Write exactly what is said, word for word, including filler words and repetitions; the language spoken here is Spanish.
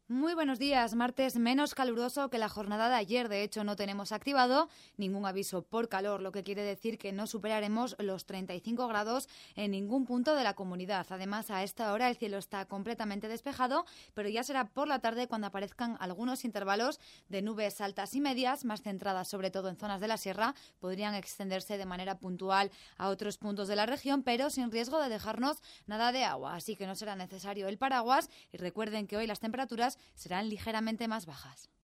Muy buenos días. Martes menos caluroso que la jornada de ayer. De hecho, no tenemos activado ningún aviso por calor, lo que quiere decir que no superaremos los treinta y cinco grados en ningún punto de la comunidad. Además, a esta hora el cielo está completamente despejado, pero ya será por la tarde cuando aparezcan algunos intervalos de nubes altas y medias, más centradas sobre todo en zonas de la sierra. Podrían extenderse de manera puntual a otros puntos de la región, pero sin riesgo de dejarnos nada de agua. Así que no será necesario el paraguas y recuerden que hoy las temperaturas serán ligeramente más bajas.